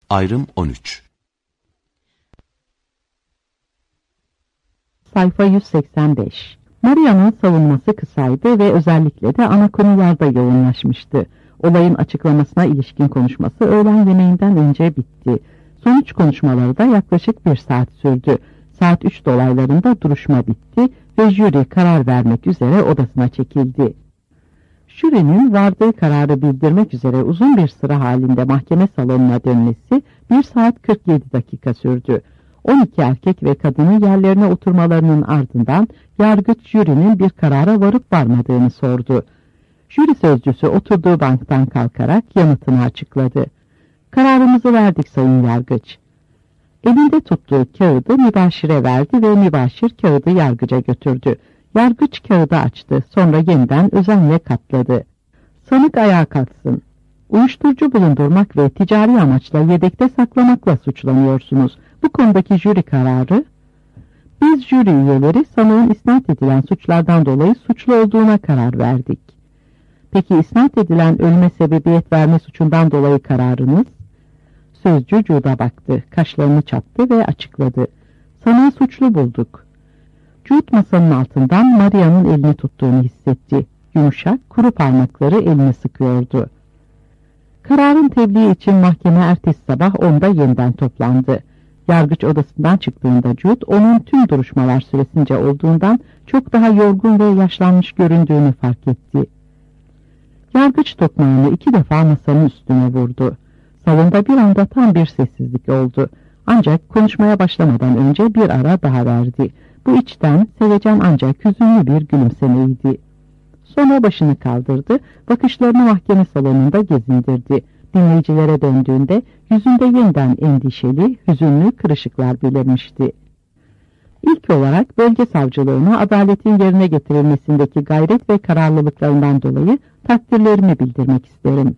Ayrım 13. Sayfa 185. Maria'nın savunması kısaydı ve özellikle de ana konularda yoğunlaşmıştı. Olayın açıklamasına ilişkin konuşması öğlen yemeğinden önce bitti. Sonuç konuşmaları da yaklaşık 1 saat sürdü. Saat 3 dolaylarında duruşma bitti ve jüri karar vermek üzere odasına çekildi. Jürinin vardığı kararı bildirmek üzere uzun bir sıra halinde mahkeme salonuna dönmesi 1 saat 47 dakika sürdü. 12 erkek ve kadının yerlerine oturmalarının ardından yargıç jürinin bir karara varıp varmadığını sordu. Jüri sözcüsü oturduğu banktan kalkarak yanıtını açıkladı. Kararımızı verdik sayın yargıç. Elinde tuttuğu kağıdı mübaşire verdi ve mübaşir kağıdı yargıca götürdü. Yargıç kağıdı açtı, sonra yeniden özenle katladı. Sanık ayağa kalksın. Uyuşturucu bulundurmak ve ticari amaçla yedekte saklamakla suçlanıyorsunuz. Bu konudaki jüri kararı, biz jüri üyeleri sanığın isnat edilen suçlardan dolayı suçlu olduğuna karar verdik. Peki isnat edilen ölüme sebebiyet verme suçundan dolayı kararınız? Sözcü Cud'a baktı, kaşlarını çattı ve açıkladı. Sanığı suçlu bulduk. Cud masanın altından Maria'nın elini tuttuğunu hissetti. Yumuşak, kuru parmakları elini sıkıyordu. Kararın tebliği için mahkeme ertesi sabah 10'da yeniden toplandı. Yargıç odasından çıktığında Cud, onun tüm duruşmalar süresince olduğundan çok daha yorgun ve yaşlanmış göründüğünü fark etti. Yargıç tokmağını 2 defa masanın üstüne vurdu. Salonda bir anda tam bir sessizlik oldu. Ancak konuşmaya başlamadan önce bir ara daha verdi. Bu içten, sevecen ancak hüzünlü bir gülümsemeydi. Sonra başını kaldırdı, bakışlarını mahkeme salonunda gezindirdi. Dinleyicilere döndüğünde yüzünde yeniden endişeli, hüzünlü kırışıklar belirmişti. İlk olarak bölge savcılığına adaletin yerine getirilmesindeki gayret ve kararlılıklarından dolayı takdirlerimi bildirmek isterim.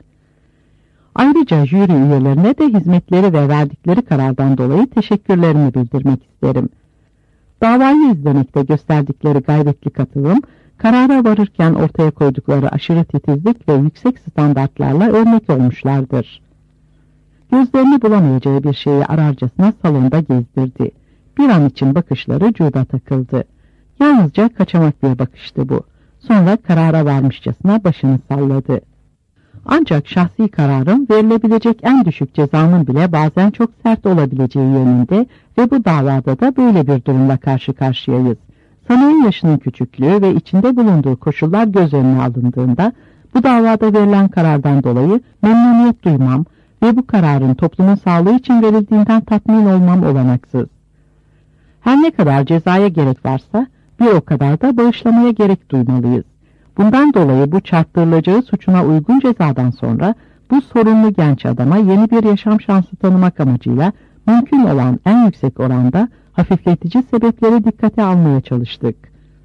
Ayrıca jüri üyelerine de hizmetleri ve verdikleri karardan dolayı teşekkürlerimi bildirmek isterim. Davayı izlemekte gösterdikleri gayretli katılım, karara varırken ortaya koydukları aşırı titizlik ve yüksek standartlarla örnek olmuşlardır. Gözlerini bulamayacağı bir şeyi ararcasına salonda gezdirdi. Bir an için bakışları Cud'a takıldı. Yalnızca kaçamak bir bakıştı bu. Sonra karara varmışçasına başını salladı. Ancak şahsi kararın verilebilecek en düşük cezanın bile bazen çok sert olabileceği yönünde ve bu davada da böyle bir durumla karşı karşıyayız. Sanığın yaşının küçüklüğü ve içinde bulunduğu koşullar göz önüne alındığında bu davada verilen karardan dolayı memnuniyet duymam ve bu kararın toplumun sağlığı için verildiğinden tatmin olmam olanaksız. Her ne kadar cezaya gerek varsa bir o kadar da bağışlamaya gerek duymalıyız. Bundan dolayı bu çarptırılacağı suçuna uygun cezadan sonra bu sorunlu genç adama yeni bir yaşam şansı tanımak amacıyla mümkün olan en yüksek oranda hafifletici sebepleri dikkate almaya çalıştık.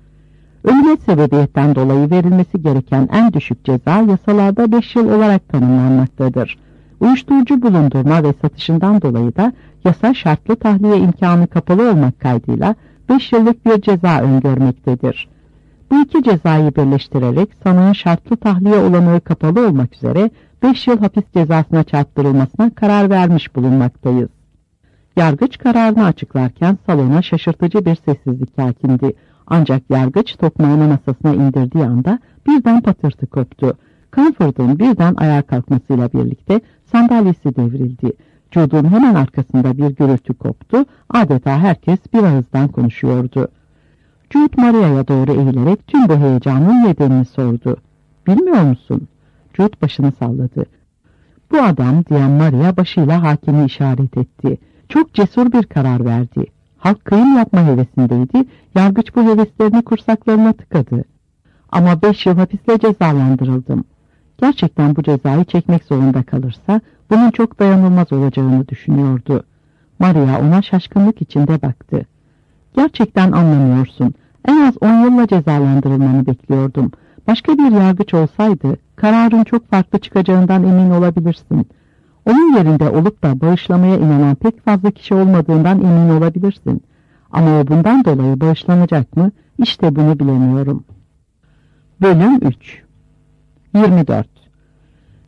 Ölüme sebebiyetten dolayı verilmesi gereken en düşük ceza yasalarda 5 yıl olarak tanımlanmaktadır. Uyuşturucu bulundurma ve satışından dolayı da yasa şartlı tahliye imkanı kapalı olmak kaydıyla 5 yıllık bir ceza öngörmektedir. Bu iki cezayı birleştirerek sanığın şartlı tahliye olanağı kapalı olmak üzere 5 yıl hapis cezasına çarptırılmasına karar vermiş bulunmaktayız. Yargıç kararını açıklarken salona şaşırtıcı bir sessizlik hakimdi. Ancak yargıç tokmağını masasına indirdiği anda birden patırtı koptu. Comfort'un birden ayağa kalkmasıyla birlikte sandalyesi devrildi. Cud'un hemen arkasında bir gürültü koptu. Adeta herkes bir ağızdan konuşuyordu. Cud Maria'ya doğru eğilerek tüm bu heyecanın nedenini sordu. "Bilmiyor musun?" Cud başını salladı. "Bu adam," diyen Maria başıyla hakimi işaret etti. "Çok cesur bir karar verdi. Halk kıyım yapma hevesindeydi. Yargıç bu heveslerini kursaklarına tıkadı. Ama 5 yıl hapisle cezalandırıldım. Gerçekten bu cezayı çekmek zorunda kalırsa bunun çok dayanılmaz olacağını düşünüyordu." Maria ona şaşkınlık içinde baktı. "Gerçekten anlamıyorsun. En az 10 yılla cezalandırılmanı bekliyordum. Başka bir yargıç olsaydı kararın çok farklı çıkacağından emin olabilirsin. Onun yerinde olup da bağışlamaya inanan pek fazla kişi olmadığından emin olabilirsin. Ama o bundan dolayı bağışlanacak mı? İşte bunu bilemiyorum." Bölüm 3 24.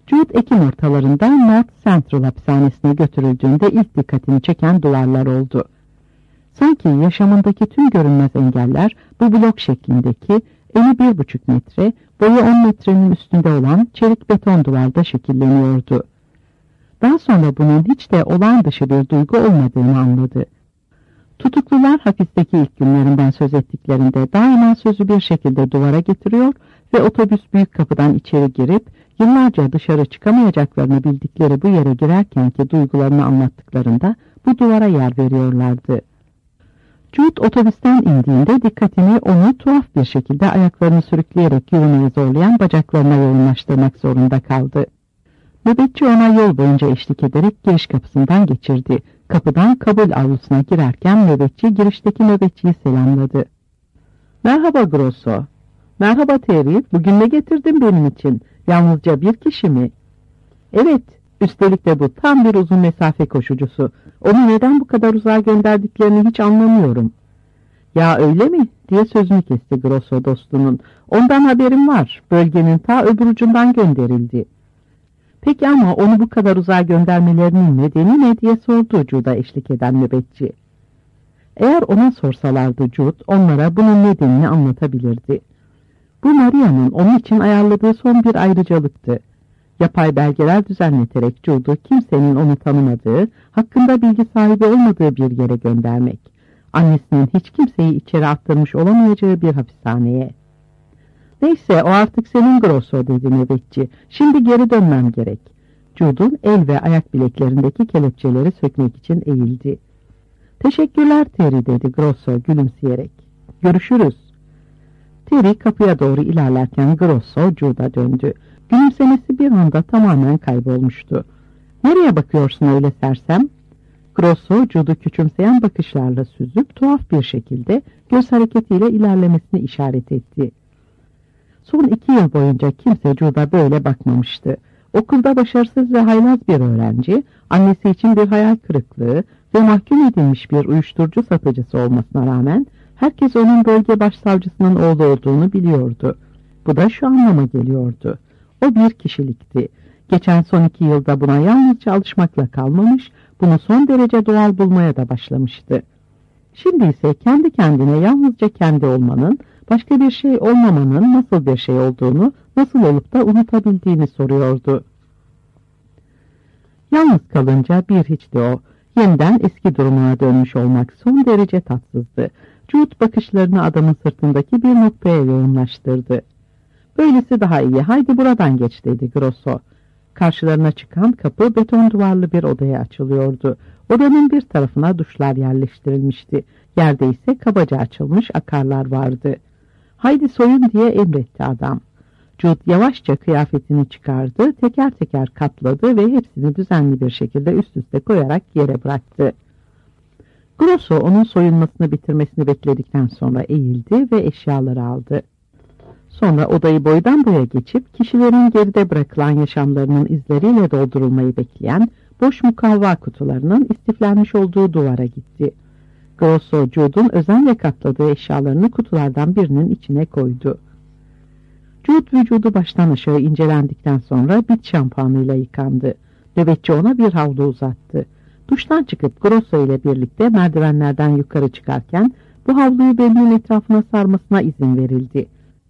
Jude Ekim ortalarında North Central hapishanesine götürüldüğünde ilk dikkatini çeken duvarlar oldu. Sanki yaşamındaki tüm görünmez engeller bu blok şeklindeki eni 1,5 metre, boyu 10 metrenin üstünde olan çelik beton duvarda şekilleniyordu. Daha sonra bunun hiç de olağan dışı bir duygu olmadığını anladı. Tutuklular hapisteki ilk günlerinden söz ettiklerinde daima sözü bir şekilde duvara getiriyor ve otobüs büyük kapıdan içeri girip yıllarca dışarı çıkamayacaklarını bildikleri bu yere girerkenki duygularını anlattıklarında bu duvara yer veriyorlardı. Jude otobüsten indiğinde dikkatini onu tuhaf bir şekilde ayaklarını sürükleyerek yürümeye zorlayan bacaklarına yoğunlaştırmak zorunda kaldı. Nöbetçi ona yol boyunca eşlik ederek giriş kapısından geçirdi. Kapıdan kabul avlusuna girerken nöbetçi girişteki nöbetçiyi selamladı. "Merhaba Grosso." "Merhaba Terry, bugün ne getirdin benim için? Yalnızca bir kişi mi?" "Evet, üstelik de bu tam bir uzun mesafe koşucusu. Onu neden bu kadar uzağa gönderdiklerini hiç anlamıyorum." "Ya öyle mi?" diye sözünü kesti Grosso dostunun. "Ondan haberim var. Bölgenin ta öbür ucundan gönderildi." "Peki ama onu bu kadar uzağa göndermelerinin nedeni ne?" diye sordu Jude'a eşlik eden nöbetçi. Eğer ona sorsalardı Jude onlara bunun nedenini anlatabilirdi. Bu Maria'nın onun için ayarladığı son bir ayrıcalıktı. Yapay belgeler düzenleterek Jude'u kimsenin onu tanımadığı, hakkında bilgi sahibi olmadığı bir yere göndermek. Annesinin hiç kimseyi içeri attırmış olamayacağı bir hapishaneye. "Neyse, o artık senin Grosso," dedi nöbetçi. "Şimdi geri dönmem gerek." Jude'un el ve ayak bileklerindeki kelepçeleri sökmek için eğildi. "Teşekkürler Terry," dedi Grosso gülümseyerek. "Görüşürüz." Terry kapıya doğru ilerlerken Grosso Jude'a döndü. Gülümsemesi bir anda tamamen kaybolmuştu. "Nereye bakıyorsun öyle sersem?" Grosso Jude'u küçümseyen bakışlarla süzüp tuhaf bir şekilde göz hareketiyle ilerlemesini işaret etti. Son 2 yıl boyunca kimse Jude'a böyle bakmamıştı. Okulda başarısız ve haylaz bir öğrenci, annesi için bir hayal kırıklığı ve mahkum edilmiş bir uyuşturucu satıcısı olmasına rağmen herkes onun bölge başsavcısının oğlu olduğunu biliyordu. Bu da şu anlama geliyordu: o bir kişilikti. Geçen son 2 yılda buna yalnızca alışmakla kalmamış, bunu son derece doğal bulmaya da başlamıştı. Şimdi ise kendi kendine yalnızca kendi olmanın, başka bir şey olmamanın nasıl bir şey olduğunu, nasıl olup da unutabildiğini soruyordu. Yalnız kalınca bir hiçti o. Yeniden eski durumuna dönmüş olmak son derece tatsızdı. Jude bakışlarını adamın sırtındaki bir noktaya yoğunlaştırdı. "Böylesi daha iyi, haydi buradan geç," dedi Grosso. Karşılarına çıkan kapı beton duvarlı bir odaya açılıyordu. Odanın bir tarafına duşlar yerleştirilmişti. Yerde ise kabaca açılmış akarlar vardı. "Haydi soyun," diye emretti adam. Jude yavaşça kıyafetini çıkardı, teker teker katladı ve hepsini düzenli bir şekilde üst üste koyarak yere bıraktı. Grosso onun soyunmasını bitirmesini bekledikten sonra eğildi ve eşyaları aldı. Sonra odayı boydan boya geçip kişilerin geride bırakılan yaşamlarının izleriyle doldurulmayı bekleyen boş mukavva kutularının istiflenmiş olduğu duvara gitti. Grosso Jude'un özenle katladığı eşyalarını kutulardan birinin içine koydu. Jude vücudu baştan aşağı incelendikten sonra bit şampuanıyla yıkandı. Nöbetçi ona bir havlu uzattı. Duştan çıkıp Grosso ile birlikte merdivenlerden yukarı çıkarken bu havluyu belinin etrafına sarmasına izin verildi.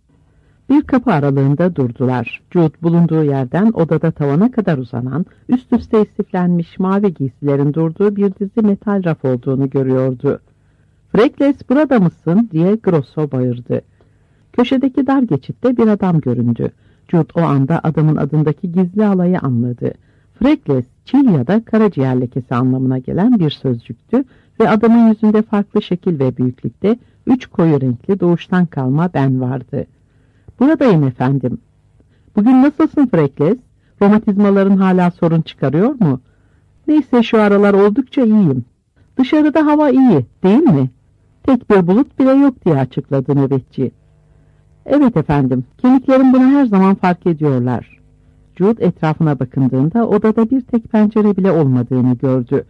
Bir kapı aralığında durdular. Jude bulunduğu yerden odada tavana kadar uzanan, üst üste istiflenmiş mavi giysilerin durduğu bir dizi metal raf olduğunu görüyordu. "Freckles, burada mısın?" diye Grosso bağırdı. Köşedeki dar geçitte bir adam göründü. Jude o anda adamın adındaki gizli alayı anladı. Freckles, çil ya da karaciğer lekesi anlamına gelen bir sözcüktü ve adamın yüzünde farklı şekil ve büyüklükte 3 koyu renkli doğuştan kalma ben vardı. "Buradayım efendim." "Bugün nasılsın Freckles? Romatizmaların hala sorun çıkarıyor mu?" "Neyse, şu aralar oldukça iyiyim." "Dışarıda hava iyi, değil mi?" "Tek bir bulut bile yok," diye açıkladı nöbetçi. "Evet efendim, kemiklerim bunu her zaman fark ediyorlar." Jude etrafına bakındığında odada bir tek pencere bile olmadığını gördü.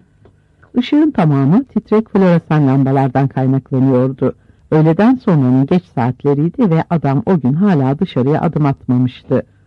Işığın tamamı titrek floresan lambalardan kaynaklanıyordu. Öğleden sonranın geç saatleriydi ve adam o gün hala dışarıya adım atmamıştı.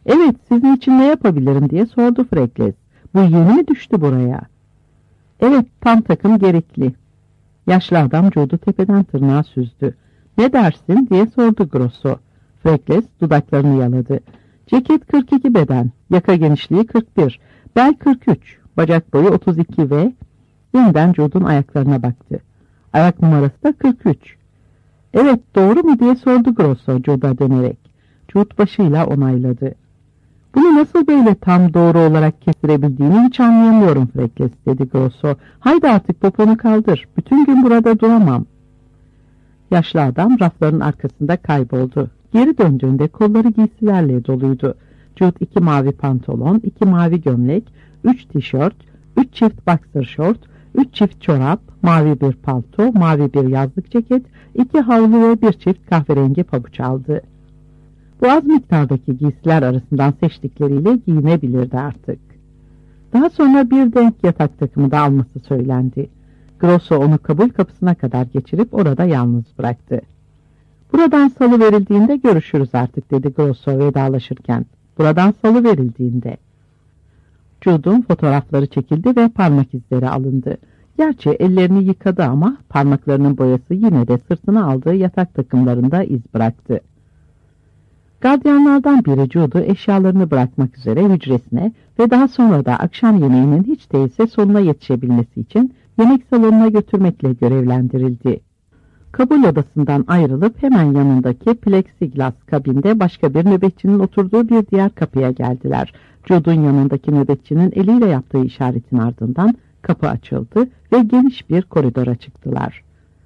Evet, sizin için ne yapabilirim diye sordu Freckles. Bu yeni mi düştü buraya? Evet, tam takım gerekli. Yaşlı adam Jude'u tepeden tırnağa süzdü. Ne dersin diye sordu Grosso. Freckles dudaklarını yaladı. Ceket 42 beden, yaka genişliği 41, bel 43, bacak boyu 32 ve... Yeniden Jude'un ayaklarına baktı. Ayak numarası da 43. Evet, doğru mu diye sordu Grosso Jude'a dönerek. Jude başıyla onayladı. Bunu nasıl böyle tam doğru olarak kestirebildiğini hiç anlayamıyorum Freckles dedi Grosso. Haydi artık poponu kaldır. Bütün gün burada duramam. Yaşlı adam rafların arkasında kayboldu. Geri döndüğünde kolları giysilerle doluydu. Jude 2 mavi pantolon, 2 mavi gömlek, 3 tişört, 3 çift boxer short, 3 çift çorap, mavi bir palto, mavi bir yazlık ceket, 2 havlu ve 1 çift kahverengi pabuç aldı. Bu az miktardaki giysiler arasından seçtikleriyle giyinebilirdi artık. Daha sonra bir denk yatak takımı da alması söylendi. Grosso onu kabul kapısına kadar geçirip orada yalnız bıraktı. Buradan salı verildiğinde görüşürüz artık dedi Grosso vedalaşırken. Buradan salı verildiğinde. Jude'un fotoğrafları çekildi ve parmak izleri alındı. Gerçi ellerini yıkadı ama parmaklarının boyası yine de sırtına aldığı yatak takımlarında iz bıraktı. Gardiyanlardan biri Jude'u eşyalarını bırakmak üzere hücresine ve daha sonra da akşam yemeğinin hiç değilse sonuna yetişebilmesi için yemek salonuna götürmekle görevlendirildi. Kabul odasından ayrılıp hemen yanındaki plexiglas kabinde başka bir nöbetçinin oturduğu bir diğer kapıya geldiler. Jude'un yanındaki nöbetçinin eliyle yaptığı işaretin ardından kapı açıldı ve geniş bir koridora çıktılar.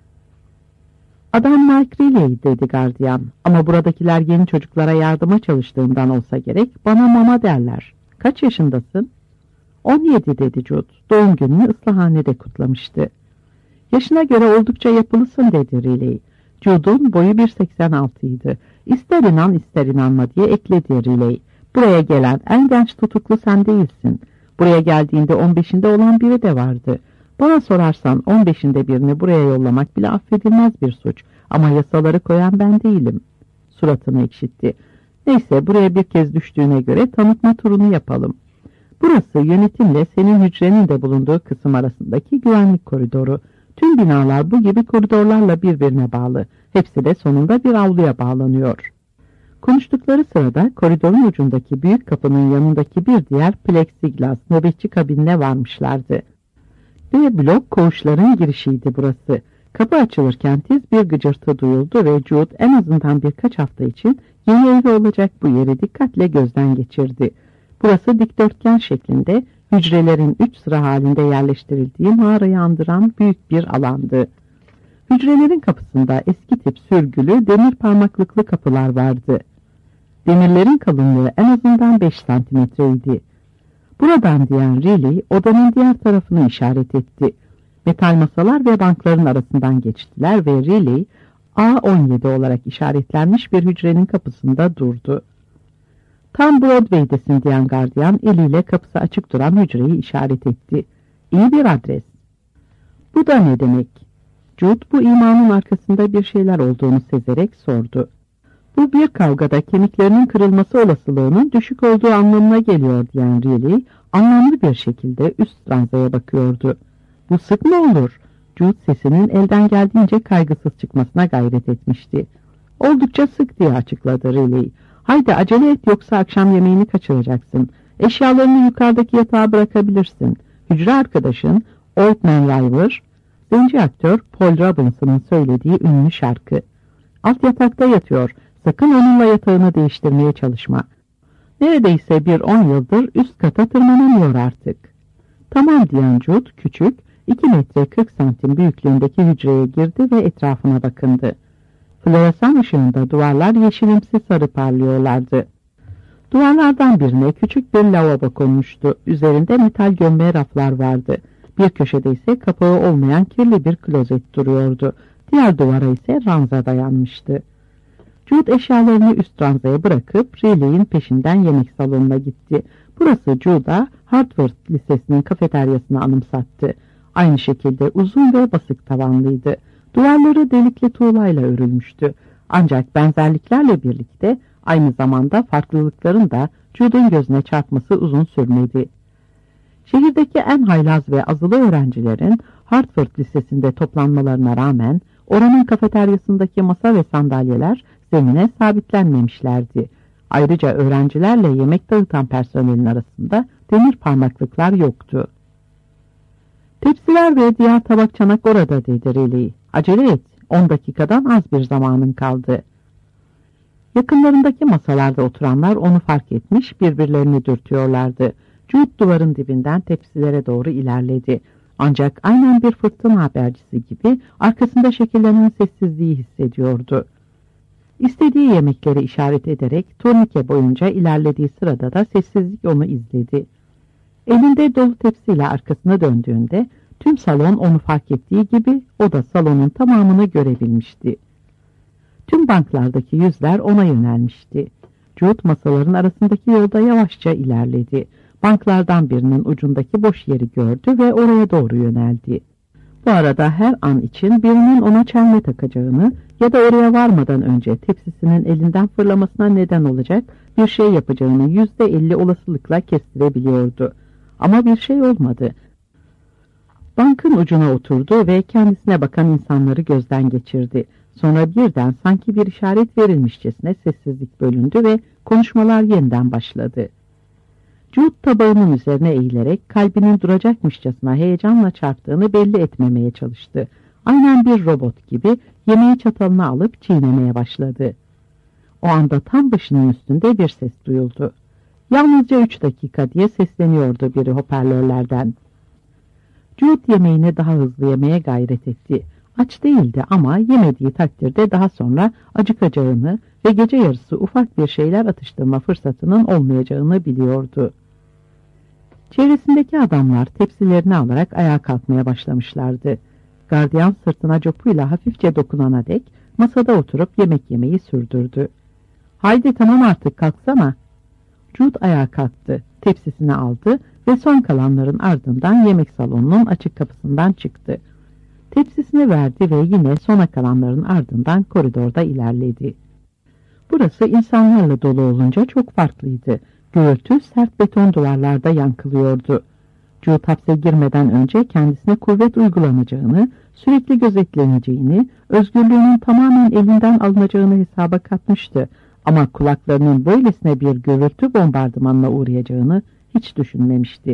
Adam Mike Riley dedi gardiyan, ama buradakiler yeni çocuklara yardıma çalıştığından olsa gerek bana mama derler. Kaç yaşındasın? 17 dedi Jude. Doğum gününü ıslahanede kutlamıştı. Yaşına göre oldukça yapılısın dedi Riley. Jude'un boyu 1.86 idi. İster inan ister inanma diye ekledi Riley. Buraya gelen en genç tutuklu sen değilsin. Buraya geldiğinde 15'inde olan biri de vardı. Bana sorarsan 15'inde birini buraya yollamak bile affedilmez bir suç. Ama yasaları koyan ben değilim. Suratını ekşitti. Neyse, buraya bir kez düştüğüne göre tanıtma turunu yapalım. Burası yönetimle senin hücrenin de bulunduğu kısım arasındaki güvenlik koridoru. Tüm binalar bu gibi koridorlarla birbirine bağlı. Hepsi de sonunda bir avluya bağlanıyor. Konuştukları sırada koridorun ucundaki büyük kapının yanındaki bir diğer plexiglas nöbetçi kabinine varmışlardı. B blok koğuşların girişiydi burası. Kapı açılırken tiz bir gıcırtı duyuldu ve Jude en azından birkaç hafta için yeni evi olacak bu yeri dikkatle gözden geçirdi. Burası dikdörtgen şeklinde, hücrelerin 3 sıra halinde yerleştirildiği mağarayı andıran büyük bir alandı. Hücrelerin kapısında eski tip sürgülü demir parmaklıklı kapılar vardı. Demirlerin kalınlığı en azından 5 santimetreydi. Buradan diyen Riley odanın diğer tarafını işaret etti. Metal masalar ve bankların arasından geçtiler ve Riley A17 olarak işaretlenmiş bir hücrenin kapısında durdu. Tam Broadway'desin diyen gardiyan eliyle kapısı açık duran hücreyi işaret etti. İyi bir adres. Bu da ne demek? Jude bu imanın arkasında bir şeyler olduğunu sezerek sordu. Bu bir kavgada kemiklerinin kırılması olasılığının düşük olduğu anlamına geliyor diyen Riley anlamlı bir şekilde üst ranzaya bakıyordu. Bu sık mı olur? Jude sesinin elden geldiğince kaygısız çıkmasına gayret etmişti. Oldukça sık diye açıkladı Riley. Haydi acele et yoksa akşam yemeğini kaçıracaksın. Eşyalarını yukarıdaki yatağa bırakabilirsin. Hücre arkadaşın Old Man River, zenci aktör Paul Robinson'ın söylediği ünlü şarkı. Alt yatakta yatıyor. Sakın onunla yatağını değiştirmeye çalışma. Neredeyse bir 10 yıldır üst kata tırmanamıyor artık. Tamam diyen Jude küçük, 2 metre 40 santim büyüklüğündeki hücreye girdi ve etrafına bakındı. Floresan ışığında duvarlar yeşilimsi sarı parlıyorlardı. Duvarlardan birine küçük bir lavabo konmuştu. Üzerinde metal gömme raflar vardı. Bir köşede ise kapağı olmayan kirli bir klozet duruyordu. Diğer duvara ise ranza dayanmıştı. Jude eşyalarını üst ranzaya bırakıp Riley'in peşinden yemek salonuna gitti. Burası Jude'a Harvard Lisesi'nin kafeteryasını anımsattı. Aynı şekilde uzun ve basık tavanlıydı. Duvarları delikli tuğlayla örülmüştü. Ancak benzerliklerle birlikte aynı zamanda farklılıkların da Jude'un gözüne çarpması uzun sürmedi. Şehirdeki en haylaz ve azılı öğrencilerin Hartford Lisesi'nde toplanmalarına rağmen oranın kafeteryasındaki masa ve sandalyeler zemine sabitlenmemişlerdi. Ayrıca öğrencilerle yemek dağıtan personelin arasında demir parmaklıklar yoktu. Tepsiler ve diğer tabak çanak orada dedi Riley. Acele et, 10 dakikadan az bir zamanın kaldı. Yakınlarındaki masalarda oturanlar onu fark etmiş, birbirlerini dürtüyorlardı. Jude duvarın dibinden tepsilere doğru ilerledi. Ancak aynen bir fırtına habercisi gibi arkasında şekillenen sessizliği hissediyordu. İstediği yemekleri işaret ederek turnike boyunca ilerlediği sırada da sessizlik onu izledi. Elinde dolu tepsiyle arkasına döndüğünde tüm salon onu fark ettiği gibi o da salonun tamamını görebilmişti. Tüm banklardaki yüzler ona yönelmişti. Jude masaların arasındaki yolda yavaşça ilerledi. Banklardan birinin ucundaki boş yeri gördü ve oraya doğru yöneldi. Bu arada her an için birinin ona çelme takacağını ya da oraya varmadan önce tepsisinin elinden fırlamasına neden olacak bir şey yapacağını %50 olasılıkla kestirebiliyordu. Ama bir şey olmadı. Bankın ucuna oturdu ve kendisine bakan insanları gözden geçirdi. Sonra birden sanki bir işaret verilmişçesine sessizlik bölündü ve konuşmalar yeniden başladı. Jude tabağının üzerine eğilerek kalbinin duracakmışçasına heyecanla çarptığını belli etmemeye çalıştı. Aynen bir robot gibi yemeği çatalına alıp çiğnemeye başladı. O anda tam başının üstünde bir ses duyuldu. Yalnızca 3 dakika diye sesleniyordu biri hoparlörlerden. Jude yemeğini daha hızlı yemeye gayret etti. Aç değildi ama yemediği takdirde daha sonra acıkacağını ve gece yarısı ufak bir şeyler atıştırma fırsatının olmayacağını biliyordu. Çevresindeki adamlar tepsilerini alarak ayağa kalkmaya başlamışlardı. Gardiyan sırtına copuyla hafifçe dokunana dek masada oturup yemek yemeyi sürdürdü. "Haydi tamam artık kalksana." Jude ayağa kalktı, tepsisini aldı ve son kalanların ardından yemek salonunun açık kapısından çıktı. Tepsisini verdi ve yine sona kalanların ardından koridorda ilerledi. Burası insanlarla dolu olunca çok farklıydı. Gürültü sert beton duvarlarda yankılıyordu. Jude hapse girmeden önce kendisine kuvvet uygulanacağını, sürekli gözetleneceğini, özgürlüğünün tamamen elinden alınacağını hesaba katmıştı. Ama kulaklarının böylesine bir gürültü bombardımanına uğrayacağını hiç düşünmemişti.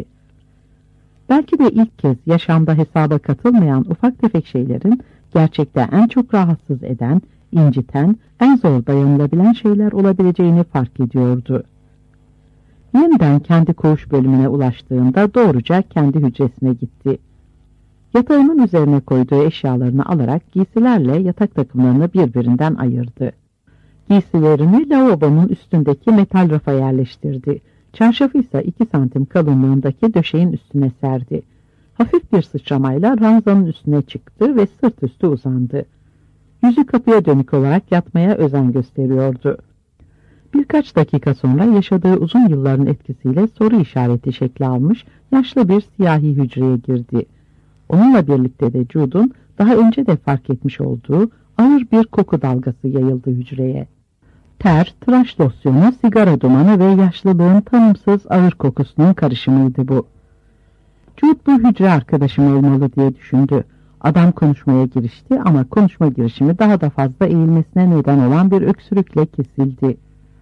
Belki de ilk kez yaşamda hesaba katılmayan ufak tefek şeylerin gerçekte en çok rahatsız eden, inciten, en zor dayanılabilen şeyler olabileceğini fark ediyordu. Yeniden kendi koğuş bölümüne ulaştığında doğruca kendi hücresine gitti. Yatağının üzerine koyduğu eşyalarını alarak giysilerle yatak takımlarını birbirinden ayırdı. Giysilerini lavabonun üstündeki metal rafa yerleştirdi. Çarşafı ise 2 santim kalınlığındaki döşeğin üstüne serdi. Hafif bir sıçramayla ranzanın üstüne çıktı ve sırt üstü uzandı. Yüzü kapıya dönük olarak yatmaya özen gösteriyordu. Birkaç dakika sonra yaşadığı uzun yılların etkisiyle soru işareti şekli almış yaşlı bir siyahi hücreye girdi. Onunla birlikte de Jude'un daha önce de fark etmiş olduğu ağır bir koku dalgası yayıldı hücreye. Ter, tıraş losyonu, sigara dumanı ve yaşlılığın tanımsız ağır kokusunun karışımıydı bu. Jude bu hücre arkadaşım olmalı diye düşündü. Adam konuşmaya girişti ama konuşma girişimi daha da fazla eğilmesine neden olan bir öksürükle kesildi.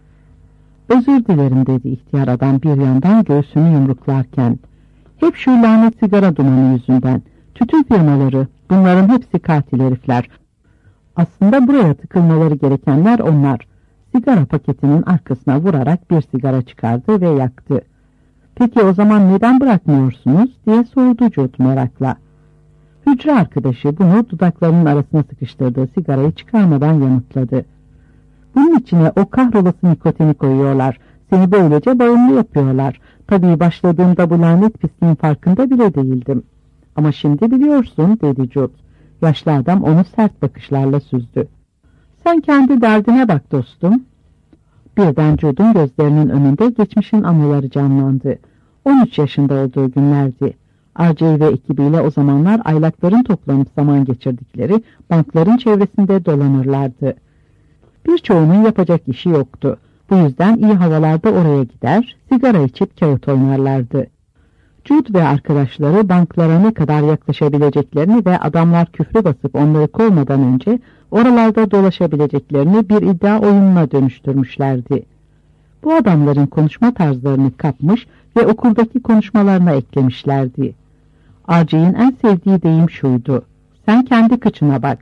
"Özür dilerim," dedi ihtiyar adam bir yandan göğsünü yumruklarken. "Hep şu lanet sigara dumanı yüzünden. Tütün firmaları, bunların hepsi katil herifler. Aslında buraya tıkılmaları gerekenler onlar." Sigara paketinin arkasına vurarak bir sigara çıkardı ve yaktı. "Peki o zaman neden bırakmıyorsunuz?" diye sordu Jude merakla. Hücre arkadaşı bunu dudaklarının arasına sıkıştırdığı sigarayı çıkarmadan yanıtladı. "Bunun içine o kahrolası nikotini koyuyorlar. Seni böylece bağımlı yapıyorlar. Tabii başladığımda bu lanet pisliğin farkında bile değildim. Ama şimdi biliyorsun," dedi Jude. Yaşlı adam onu sert bakışlarla süzdü. "Sen kendi derdine bak dostum." Birden Jude'un gözlerinin önünde geçmişin anıları canlandı. 13 yaşında olduğu günlerdi. RJ ve ekibiyle o zamanlar aylakların toplanıp zaman geçirdikleri bankların çevresinde dolanırlardı. Birçoğunun yapacak işi yoktu. Bu yüzden iyi havalarda oraya gider, sigara içip kağıt oynarlardı. Jude ve arkadaşları banklara ne kadar yaklaşabileceklerini ve adamlar küfre basıp onları kovmadan önce oralarda dolaşabileceklerini bir iddia oyununa dönüştürmüşlerdi. Bu adamların konuşma tarzlarını kapmış ve okuldaki konuşmalarına eklemişlerdi. Archie'nin en sevdiği deyim şuydu: "Sen kendi kıçına bak."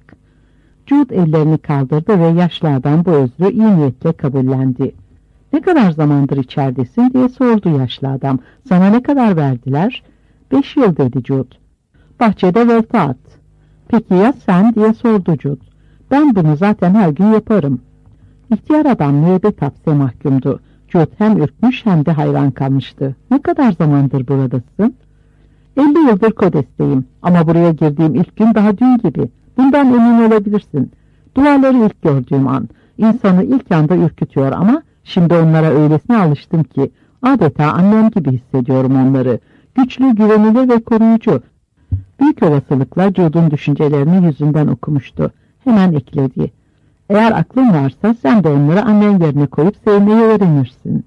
Jude ellerini kaldırdı ve yaşlı adam bu özrü iyi niyetle kabullendi. "Ne kadar zamandır içeridesin?" diye sordu yaşlı adam. "Sana ne kadar verdiler?" "5 yıl" dedi Jude. "Bahçede volta at." "Peki ya sen?" diye sordu Jude. "Ben bunu zaten her gün yaparım." İhtiyar adam müebbet hapse mahkumdu. Jude hem ürkmüş hem de hayran kalmıştı. "Ne kadar zamandır buradasın?" 50 yıldır Kodes'teyim ama buraya girdiğim ilk gün daha dün gibi. Bundan emin olabilirsin. Duvarları ilk gördüğüm an insanı ilk anda ürkütüyor ama şimdi onlara öylesine alıştım ki adeta annem gibi hissediyorum onları. Güçlü, güvenilir ve koruyucu. Büyük olasılıkla Jude'un düşüncelerini yüzünden okumuştu. Hemen ekledi: "Eğer aklın varsa sen de onları annen yerine koyup sevmeyi öğrenirsin."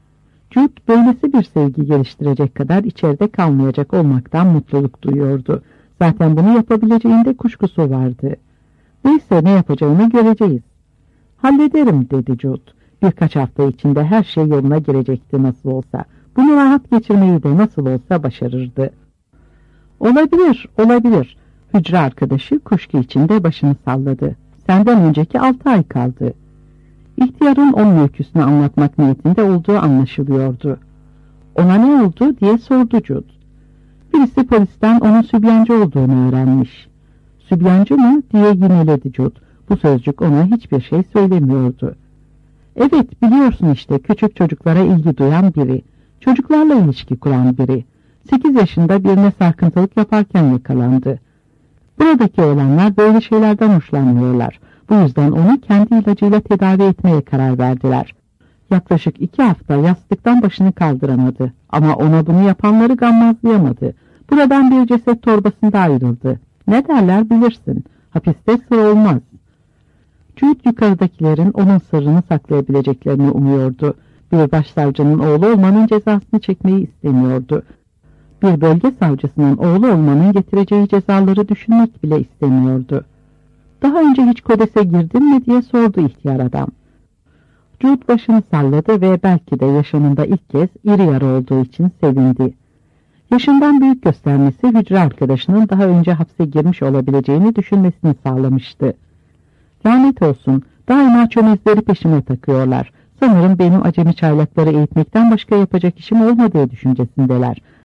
Jude böylesi bir sevgi geliştirecek kadar içeride kalmayacak olmaktan mutluluk duyuyordu. Zaten bunu yapabileceğinde kuşkusu vardı. "Neyse, ne yapacağını göreceğiz." "Hallederim" dedi Jude. Birkaç hafta içinde her şey yoluna girecekti nasıl olsa. Bunu rahat geçirmeyi de nasıl olsa başarırdı. "Olabilir, olabilir." Hücre arkadaşı kuşku içinde başını salladı. "Senden önceki 6 ay kaldı." İhtiyarın onun öyküsünü anlatmak niyetinde olduğu anlaşılıyordu. "Ona ne oldu?" diye sordu Jude. Birisi polisten onun sübyancı olduğunu öğrenmiş. "Sübyancı mı?" diye yineledi Jude. Bu sözcük ona hiçbir şey söylemiyordu. "Evet, biliyorsun işte, küçük çocuklara ilgi duyan biri. Çocuklarla ilişki kuran biri. 8 yaşında birine sarkıntılık yaparken yakalandı. Buradaki olanlar böyle şeylerden hoşlanmıyorlar. Bu yüzden onu kendi ilacıyla tedavi etmeye karar verdiler. Yaklaşık 2 hafta yastıktan başını kaldıramadı. Ama ona bunu yapanları gammazlayamadı. Buradan bir ceset torbasında ayrıldı. Ne derler bilirsin. Hapiste sır olmaz." Jude yukarıdakilerin onun sırrını saklayabileceklerini umuyordu. Bir başsavcının oğlu olmanın cezasını çekmeyi istemiyordu. Bir bölge savcısının oğlu olmanın getireceği cezaları düşünmek bile istemiyordu. "Daha önce hiç Kodes'e girdin mi?" diye sordu ihtiyar adam. Jude başını salladı ve belki de yaşamında ilk kez iri yarı olduğu için sevindi. Yaşından büyük göstermesi hücre arkadaşının daha önce hapse girmiş olabileceğini düşünmesini sağlamıştı. "Lanet olsun, daima çömezleri peşime takıyorlar. Sanırım benim acemi çaylakları eğitmekten başka yapacak işim olmadığı düşüncesindeler.